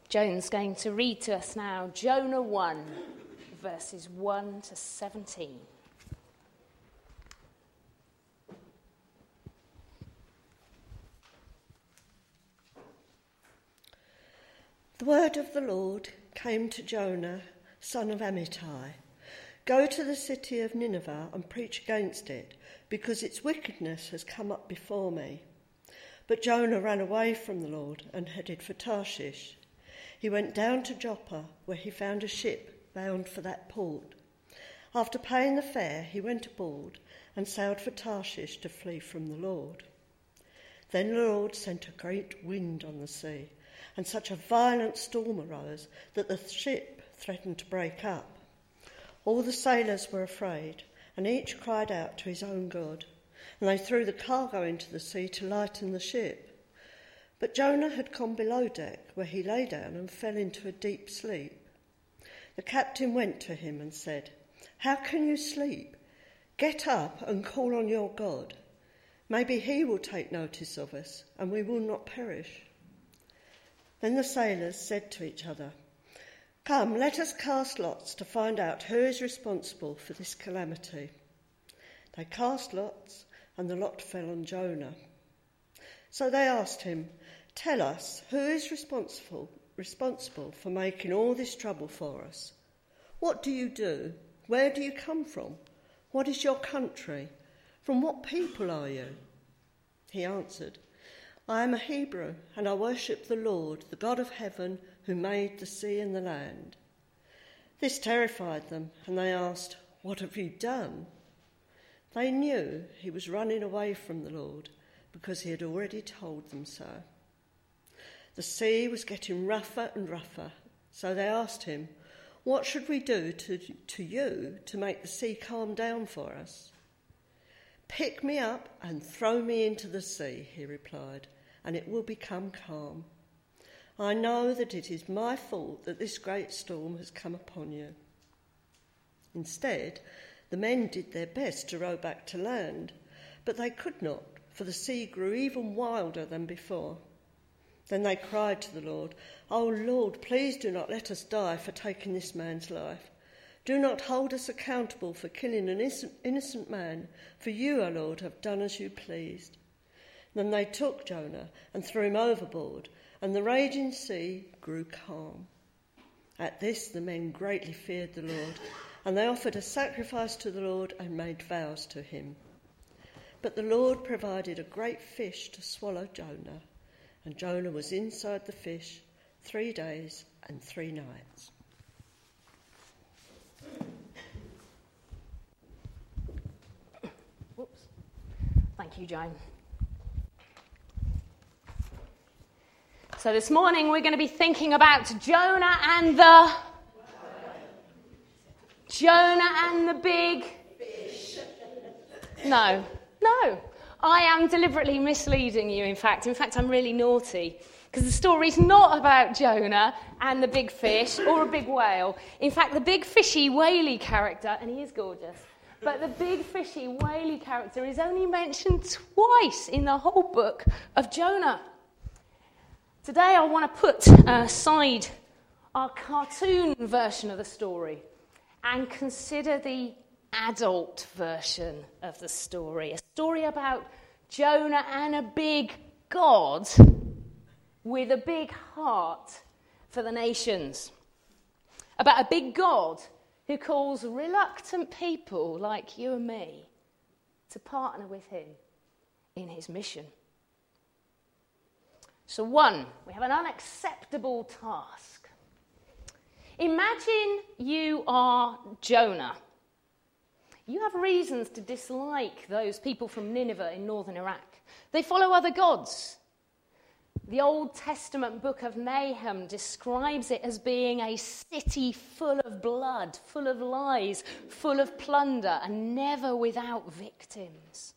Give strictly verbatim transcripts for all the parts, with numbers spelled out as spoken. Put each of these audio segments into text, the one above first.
Joan's going to read to us now Jonah one, verses one to seventeen. The word of the Lord came to Jonah, son of Amittai. Go to the city of Nineveh and preach against it, because its wickedness has come up before me. But Jonah ran away from the Lord and headed for Tarshish. He went down to Joppa, where he found a ship bound for that port. After paying the fare, he went aboard and sailed for Tarshish to flee from the Lord. Then the Lord sent a great wind on the sea, and such a violent storm arose that the ship threatened to break up. All the sailors were afraid, and each cried out to his own God, and they threw the cargo into the sea to lighten the ship. But Jonah had gone below deck, where he lay down and fell into a deep sleep. The captain went to him and said, "How can you sleep? Get up and call on your God. Maybe he will take notice of us, and we will not perish." Then the sailors said to each other, "Come, let us cast lots to find out who is responsible for this calamity." They cast lots, and the lot fell on Jonah. So they asked him, "Tell us, who is responsible responsible for making all this trouble for us? What do you do? Where do you come from? What is your country? From what people are you?" He answered, "I am a Hebrew, and I worship the Lord, the God of heaven, who made the sea and the land." This terrified them, and they asked, "What have you done?" They knew he was running away from the Lord, because he had already told them so. The sea was getting rougher and rougher, so they asked him, "What should we do to, to you to make the sea calm down for us?" "Pick me up and throw me into the sea," he replied, "and it will become calm. I know that it is my fault that this great storm has come upon you." Instead, the men did their best to row back to land, but they could not, for the sea grew even wilder than before. Then they cried to the Lord, "O Lord, please do not let us die for taking this man's life. Do not hold us accountable for killing an innocent man, for you, O Lord, have done as you pleased." Then they took Jonah and threw him overboard, and the raging sea grew calm. At this the men greatly feared the Lord, and they offered a sacrifice to the Lord and made vows to him. But the Lord provided a great fish to swallow Jonah, and Jonah was inside the fish three days and three nights. Whoops. Thank you, Joan. So this morning we're going to be thinking about Jonah and the... Jonah and the big... fish. No, no. I am deliberately misleading you, in fact. In fact, I'm really naughty. Because the story's not about Jonah and the big fish or a big whale. In fact, the big fishy whaley character, and he is gorgeous, but the big fishy whaley character is only mentioned twice in the whole book of Jonah. Today I want to put aside our cartoon version of the story and consider the adult version of the story. A story about Jonah and a big God with a big heart for the nations. About a big God who calls reluctant people like you and me to partner with him in his mission. So one, we have an unacceptable task. Imagine you are Jonah. You have reasons to dislike those people from Nineveh in northern Iraq. They follow other gods. The Old Testament book of Nahum describes it as being a city full of blood, full of lies, full of plunder, and never without victims.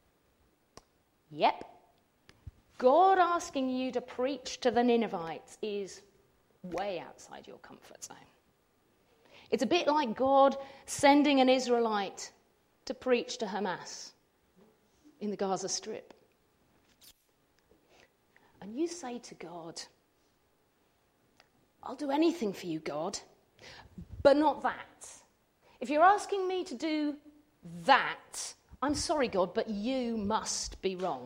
Yep. God asking you to preach to the Ninevites is way outside your comfort zone. It's a bit like God sending an Israelite to preach to Hamas in the Gaza Strip. And you say to God, I'll do anything for you, God, but not that. If you're asking me to do that, I'm sorry, God, but you must be wrong.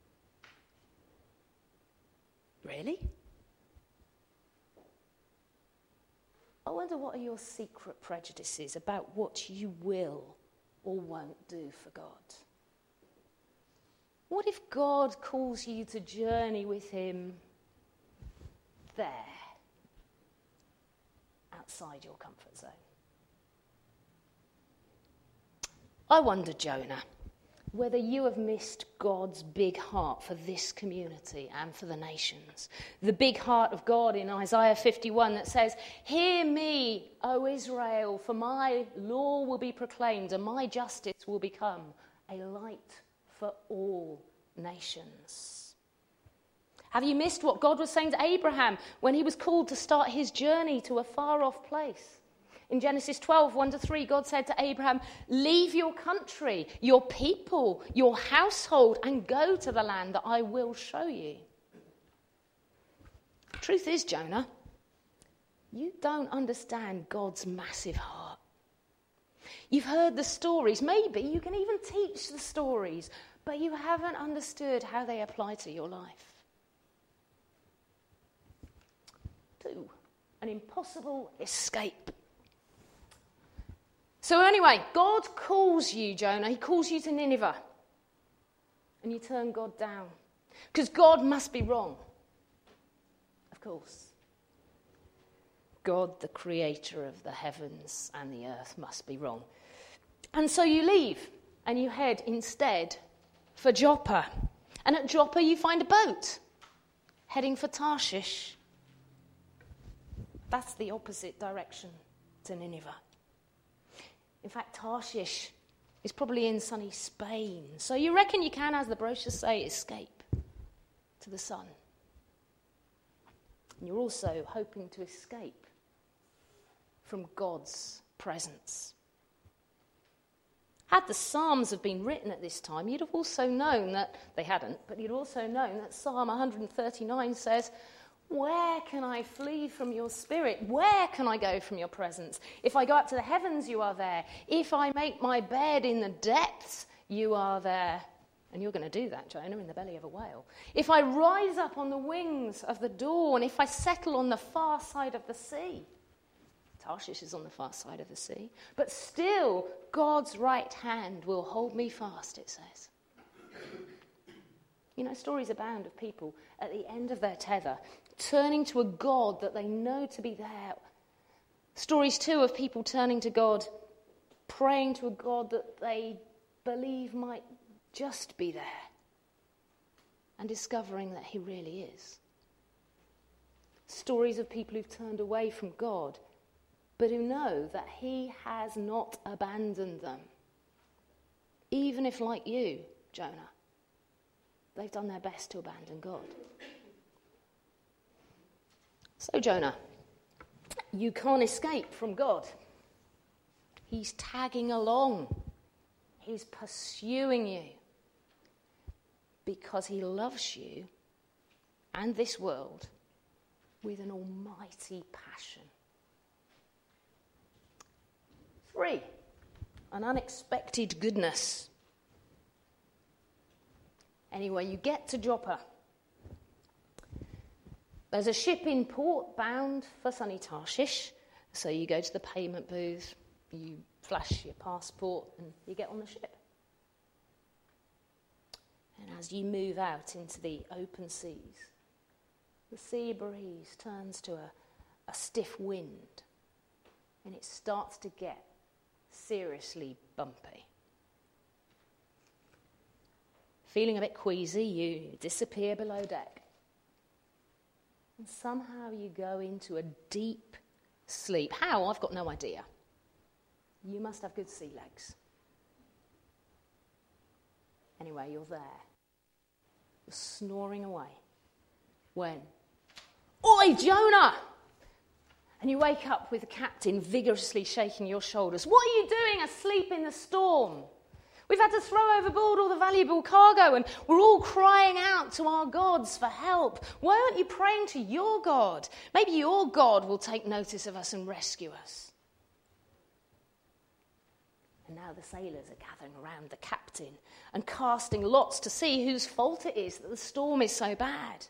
Really? I wonder, what are your secret prejudices about what you will or won't do for God? What if God calls you to journey with him there, outside your comfort zone? I wonder, Jonah, whether you have missed God's big heart for this community and for the nations. The big heart of God in Isaiah fifty-one that says, "Hear me, O Israel, for my law will be proclaimed and my justice will become a light for all nations." Have you missed what God was saying to Abraham when he was called to start his journey to a far-off place? In Genesis twelve, one to three, God said to Abraham, "Leave your country, your people, your household, and go to the land that I will show you." Truth is, Jonah, you don't understand God's massive heart. You've heard the stories. Maybe you can even teach the stories, but you haven't understood how they apply to your life. Two, an impossible escape. So anyway, God calls you, Jonah. He calls you to Nineveh. And you turn God down. Because God must be wrong. Of course. God, the creator of the heavens and the earth, must be wrong. And so you leave and you head instead for Joppa. And at Joppa you find a boat heading for Tarshish. That's the opposite direction to Nineveh. In fact, Tarshish is probably in sunny Spain. So you reckon you can, as the brochures say, escape to the sun. And you're also hoping to escape from God's presence. Had the Psalms have been written at this time, you'd have also known that, they hadn't, but you'd also known that Psalm one thirty-nine says, "Where can I flee from your spirit? Where can I go from your presence? If I go up to the heavens, you are there. If I make my bed in the depths, you are there." And you're going to do that, Jonah, in the belly of a whale. "If I rise up on the wings of the dawn, if I settle on the far side of the sea." Tarshish is on the far side of the sea. "But still, God's right hand will hold me fast," it says. You know, stories abound of people at the end of their tether, turning to a God that they know to be there. Stories, too, of people turning to God, praying to a God that they believe might just be there, and discovering that he really is. Stories of people who've turned away from God, but who know that he has not abandoned them. Even if, like you, Jonah, they've done their best to abandon God. So, Jonah, you can't escape from God. He's tagging along. He's pursuing you because he loves you and this world with an almighty passion. Three, an unexpected goodness. Anyway, you get to Joppa. There's a ship in port bound for sunny Tarshish. So you go to the payment booth, you flash your passport, and you get on the ship. And as you move out into the open seas, the sea breeze turns to a, a stiff wind, and it starts to get seriously bumpy. Feeling a bit queasy, you disappear below deck. And somehow you go into a deep sleep. How? I've got no idea. You must have good sea legs. Anyway, you're there. You're snoring away. When? Oi, Jonah! And you wake up with the captain vigorously shaking your shoulders. "What are you doing asleep in the storm? We've had to throw overboard all the valuable cargo, and we're all crying out to our gods for help. Why aren't you praying to your God? Maybe your God will take notice of us and rescue us. And now the sailors are gathering around the captain and casting lots to see whose fault it is that the storm is so bad.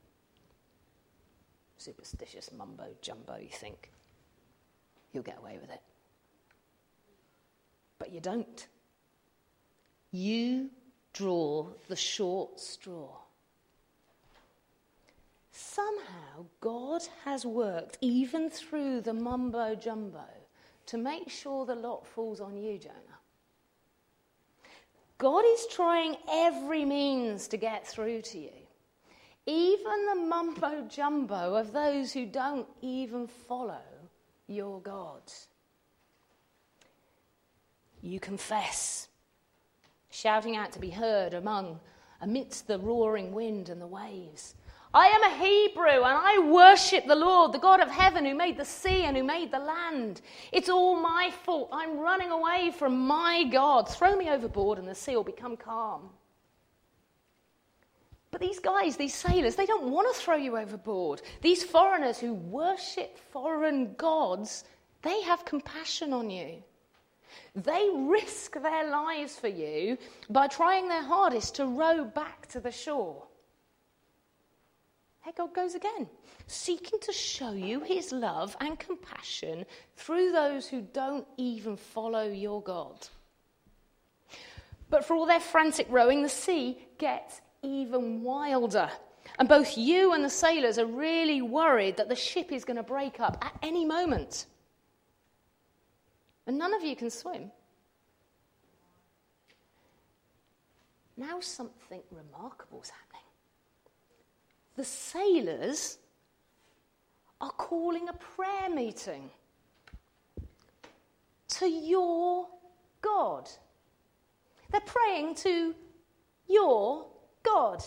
Superstitious mumbo-jumbo, you think. You'll get away with it. But you don't. You draw the short straw. Somehow God has worked even through the mumbo-jumbo to make sure the lot falls on you, Jonah. God is trying every means to get through to you. Even the mumbo-jumbo of those who don't even follow your God. You confess, shouting out to be heard among, amidst the roaring wind and the waves. I am a Hebrew and I worship the Lord, the God of heaven who made the sea and who made the land. It's all my fault. I'm running away from my God. Throw me overboard and the sea will become calm. But these guys, these sailors, they don't want to throw you overboard. These foreigners who worship foreign gods, they have compassion on you. They risk their lives for you by trying their hardest to row back to the shore. Here God goes again, seeking to show you his love and compassion through those who don't even follow your God. But for all their frantic rowing, the sea gets even wilder. And both you and the sailors are really worried that the ship is going to break up at any moment. And none of you can swim. Now something remarkable is happening. The sailors are calling a prayer meeting to your God. They're praying to your God.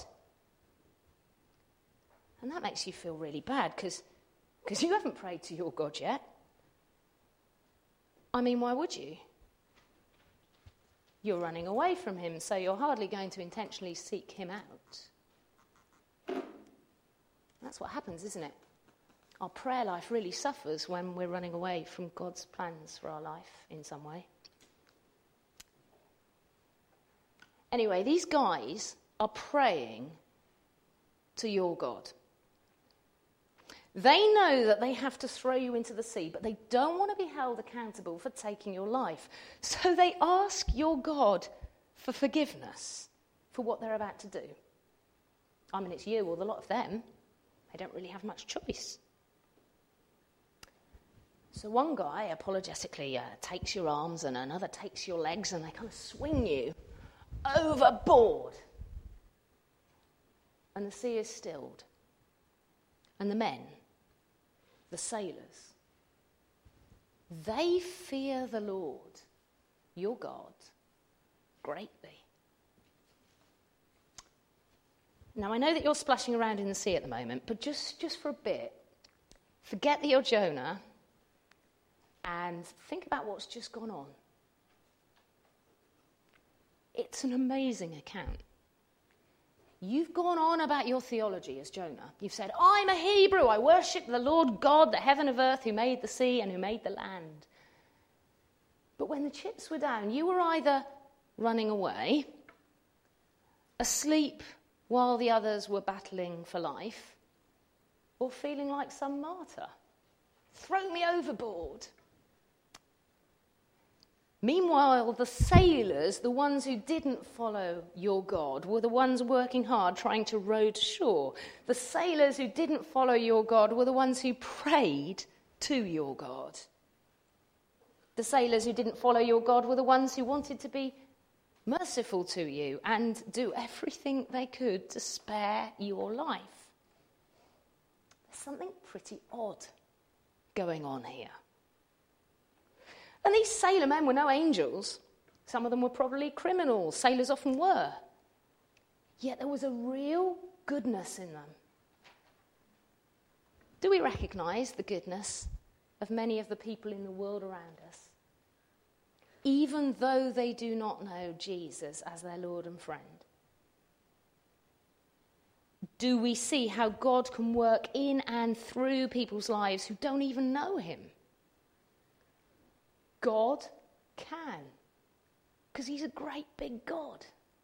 And that makes you feel really bad because because you haven't prayed to your God yet. I mean, why would you? You're running away from him, so you're hardly going to intentionally seek him out. That's what happens, isn't it? Our prayer life really suffers when we're running away from God's plans for our life in some way. Anyway, these guys are praying to your God. They know that they have to throw you into the sea, but they don't want to be held accountable for taking your life. So they ask your God for forgiveness for what they're about to do. I mean, it's you or the lot of them. They don't really have much choice. So one guy apologetically uh, takes your arms and another takes your legs and they kind of swing you overboard. And the sea is stilled. And the men, the sailors, they fear the Lord, your God, greatly. Now, I know that you're splashing around in the sea at the moment, but just, just for a bit, forget that you're Jonah and think about what's just gone on. It's an amazing account. You've gone on about your theology as Jonah. You've said, I'm a Hebrew. I worship the Lord God, the heaven of earth, who made the sea and who made the land. But when the chips were down, you were either running away, asleep while the others were battling for life, or feeling like some martyr. Throw me overboard. Meanwhile, the sailors, the ones who didn't follow your God, were the ones working hard trying to row to shore. The sailors who didn't follow your God were the ones who prayed to your God. The sailors who didn't follow your God were the ones who wanted to be merciful to you and do everything they could to spare your life. There's something pretty odd going on here. And these sailor men were no angels. Some of them were probably criminals. Sailors often were. Yet there was a real goodness in them. Do we recognise the goodness of many of the people in the world around us? even though they do not know Jesus as their Lord and friend? Do we see how God can work in and through people's lives who don't even know him? God can, because he's a great big God.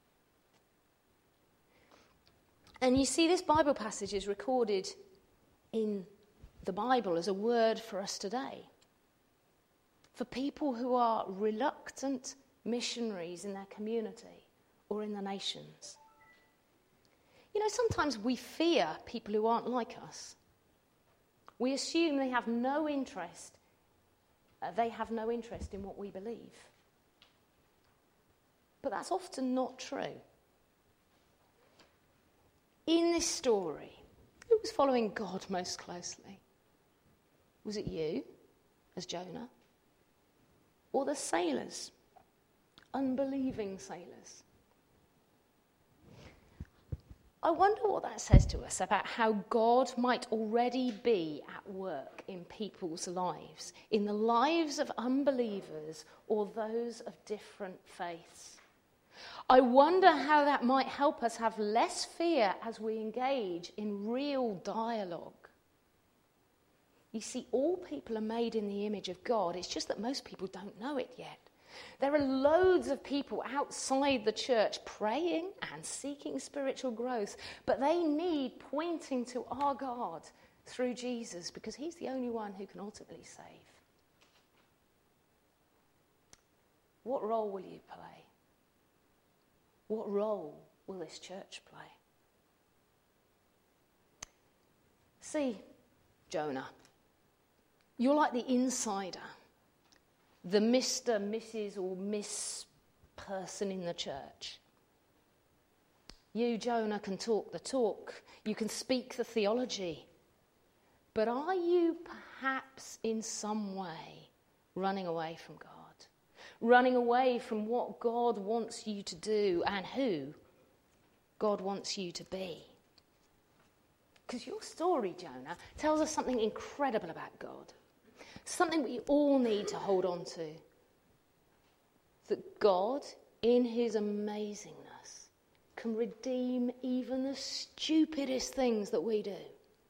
And you see, this Bible passage is recorded in the Bible as a word for us today. For people who are reluctant missionaries in their community or in the nations. You know, sometimes we fear people who aren't like us. We assume they have no interest. Uh, they have no interest in what we believe. But that's often not true. In this story, who was following God most closely? Was it you, as Jonah? Or the sailors, unbelieving sailors? I wonder what that says to us about how God might already be at work in people's lives, in the lives of unbelievers or those of different faiths. I wonder how that might help us have less fear as we engage in real dialogue. You see, all people are made in the image of God. It's just that most people don't know it yet. There are loads of people outside the church praying and seeking spiritual growth, but they need pointing to our God through Jesus because he's the only one who can ultimately save. What role will you play? What role will this church play? See, Jonah, you're like the insider, the Mister, Missus or Miss person in the church. You, Jonah, can talk the talk. You can speak the theology. But are you perhaps in some way running away from God? Running away from what God wants you to do and who God wants you to be? Because your story, Jonah, tells us something incredible about God. Something we all need to hold on to. That God, in his amazingness, can redeem even the stupidest things that we do.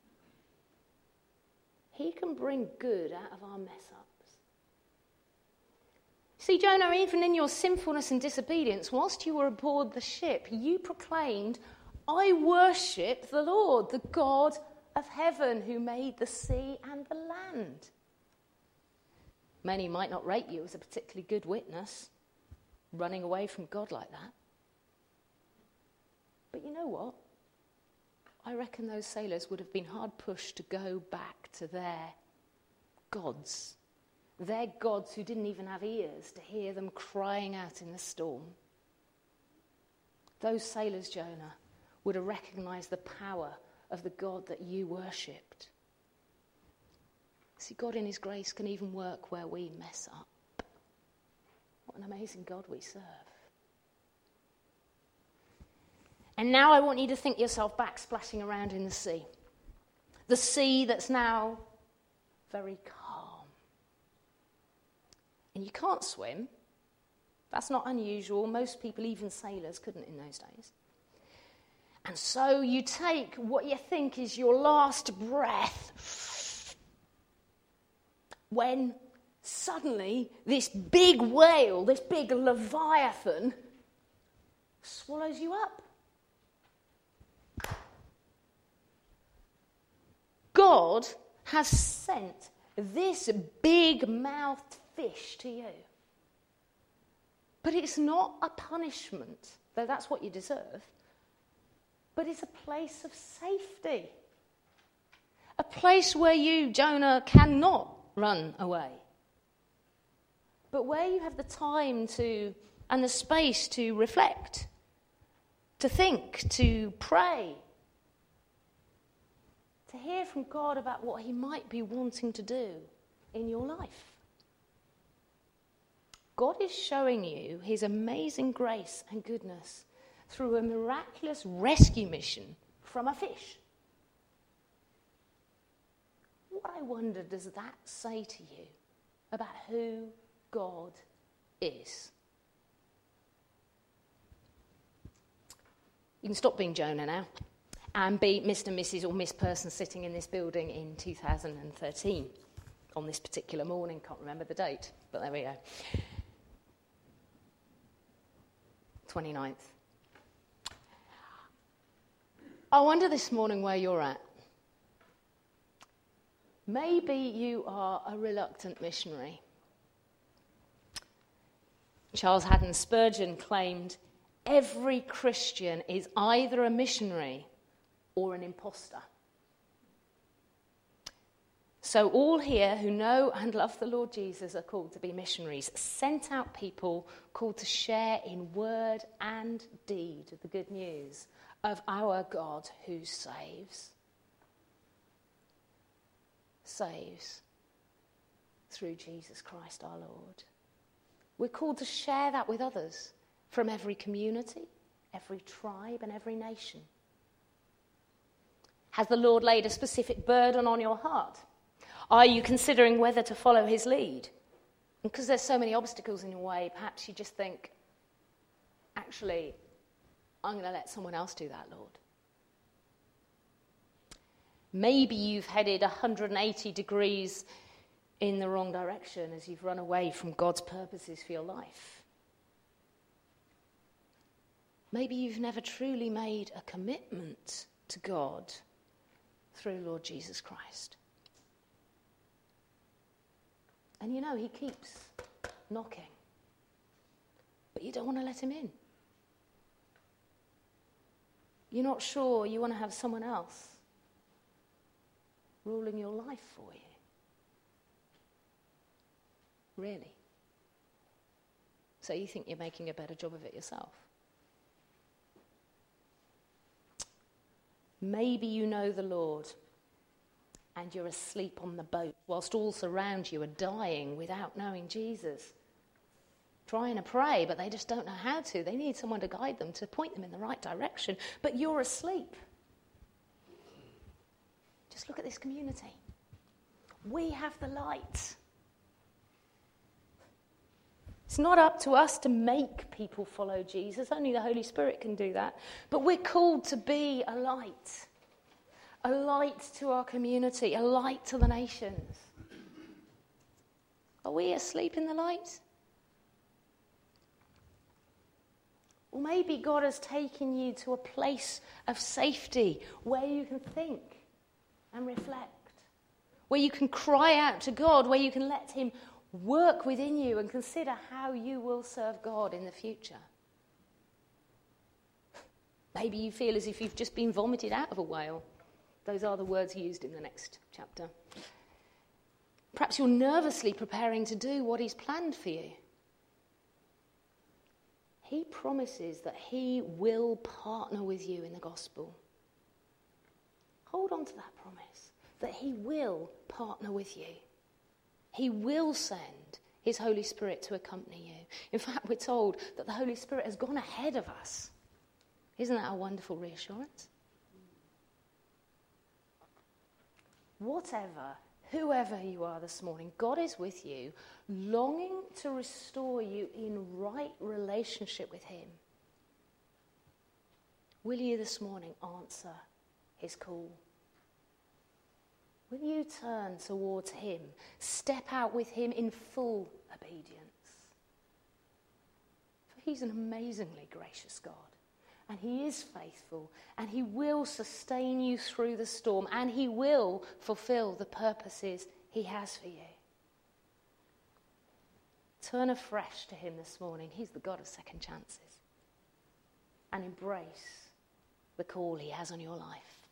He can bring good out of our mess-ups. See, Jonah, even in your sinfulness and disobedience, whilst you were aboard the ship, you proclaimed, I worship the Lord, the God of heaven, who made the sea and the land. Many might not rate you as a particularly good witness, running away from God like that. But you know what? I reckon those sailors would have been hard pushed to go back to their gods. Their gods who didn't even have ears to hear them crying out in the storm. Those sailors, Jonah, would have recognised the power of the God that you worshipped. See, God in his grace can even work where we mess up. What an amazing God we serve. And now I want you to think yourself back splashing around in the sea. The sea that's now very calm. And you can't swim. That's not unusual. Most people, even sailors, couldn't in those days. And so you take what you think is your last breath when suddenly this big whale, this big leviathan, swallows you up. God has sent this big-mouthed fish to you. But it's not a punishment, though that's what you deserve. But it's a place of safety. A place where you, Jonah, cannot run away. But where you have the time to and the space to reflect, to think, to pray, to hear from God about what he might be wanting to do in your life. God is showing you his amazing grace and goodness through a miraculous rescue mission from a fish. What I wonder does that say to you about who God is. You can stop being Jonah now and be Mister, Missus or Miss Person sitting in this building in two thousand thirteen on this particular morning. Can't remember the date, but there we go. twenty-ninth. I wonder this morning where you're at. Maybe you are a reluctant missionary. Charles Haddon Spurgeon claimed every Christian is either a missionary or an imposter. So all here who know and love the Lord Jesus are called to be missionaries, sent out people called to share in word and deed the good news of our God who saves. Saves through Jesus Christ our Lord. We're called to share that with others from every community, every tribe and every nation. Has the Lord laid a specific burden on your heart? Are you considering whether to follow his lead? Because there's so many obstacles in your way, perhaps you just think, actually, I'm going to let someone else do that, Lord. Maybe you've headed one hundred eighty degrees in the wrong direction as you've run away from God's purposes for your life. Maybe you've never truly made a commitment to God through Lord Jesus Christ. And you know, he keeps knocking, but you don't want to let him in. You're not sure you want to have someone else ruling your life for you. Really? So you think you're making a better job of it yourself? Maybe you know the Lord and you're asleep on the boat whilst all around you are dying without knowing Jesus. Trying to pray, but they just don't know how to. They need someone to guide them, to point them in the right direction. But you're asleep. Just look at this community. We have the light. It's not up to us to make people follow Jesus. Only the Holy Spirit can do that. But we're called to be a light. A light to our community. A light to the nations. Are we asleep in the light? Or maybe God has taken you to a place of safety where you can think and reflect. Where you can cry out to God. Where you can let him work within you and consider how you will serve God in the future. Maybe you feel as if you've just been vomited out of a whale. Those are the words used in the next chapter. Perhaps you're nervously preparing to do what he's planned for you. He promises that he will partner with you in the gospel. Hold on to that promise, that he will partner with you. He will send his Holy Spirit to accompany you. In fact, we're told that the Holy Spirit has gone ahead of us. Isn't that a wonderful reassurance? Whatever, whoever you are this morning, God is with you, longing to restore you in right relationship with him. Will you this morning answer his call? Will you turn towards him, step out with him in full obedience? For he's an amazingly gracious God, and he is faithful, and he will sustain you through the storm, and he will fulfill the purposes he has for you. Turn afresh to him this morning. He's the God of second chances. And embrace the call he has on your life.